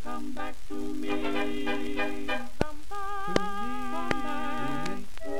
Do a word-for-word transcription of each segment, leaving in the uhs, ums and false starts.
come back to me. Come back, come back.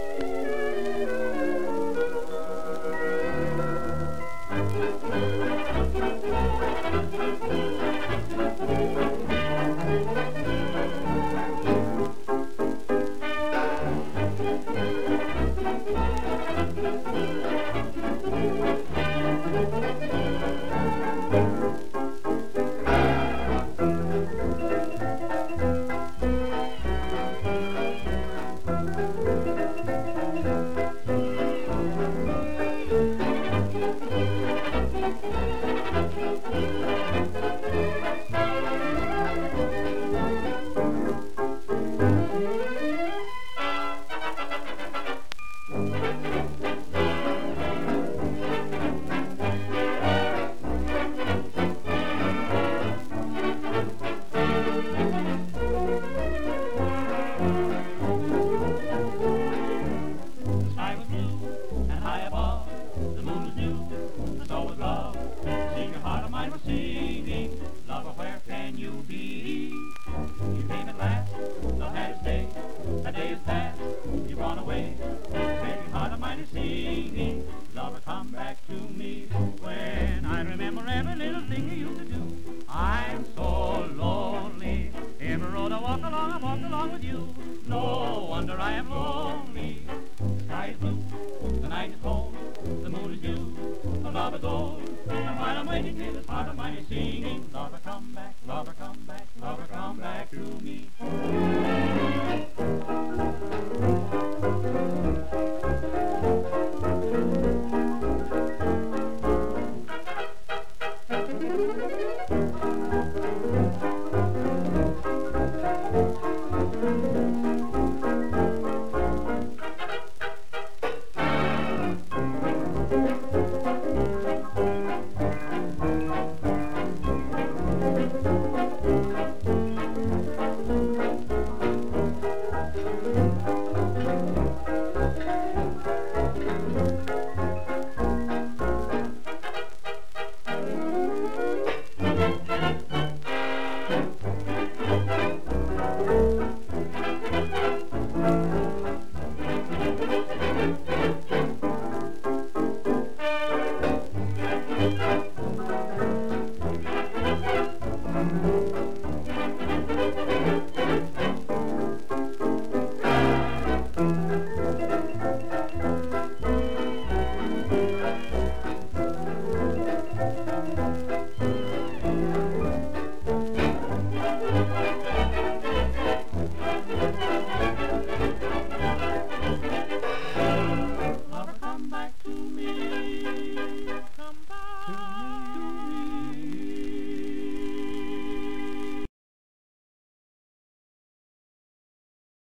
Lover, come back to me. When I remember every little thing you used to do, I'm so lonely. Every road I walk along, I walk along with you. No wonder I am lonely. The sky is blue, the night is cold, the moon is new, the love is old. And while I'm waiting here, this heart of mine is singing. Lover,